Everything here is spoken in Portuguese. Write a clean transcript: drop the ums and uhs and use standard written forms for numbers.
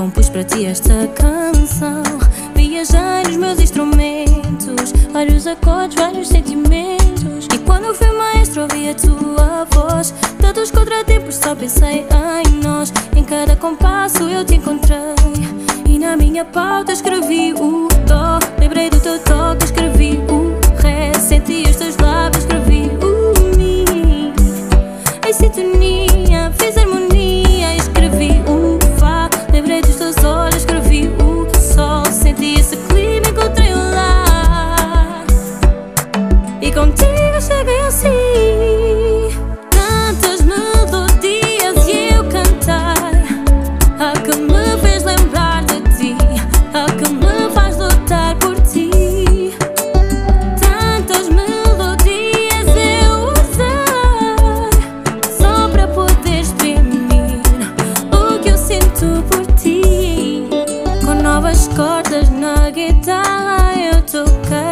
compus para ti esta canção. Viajei nos meus instrumentos, vários acordes, vários sentimentos. E quando eu fui maestro ouvi a tua voz. Tantos contratempos só pensei em nós. Em cada compasso eu te encontrei e na minha pauta escrevi o dó. Lembrei do teu toque, escrevi o ré. Senti os teus lábios, escrevi o mi. Em sintonia, fiz harmonia, escrevi o fá. Lembrei dos teus olhos, escrevi o sol. Senti esse clima, encontrei o lar. E contigo cheguei assim. Tantas melodias e eu cantei a que me fez lembrar de ti, a que me faz lutar por ti. Tantas melodias eu usei só para poder exprimir o que eu sinto por ti. Com novas cordas na guitarra eu toquei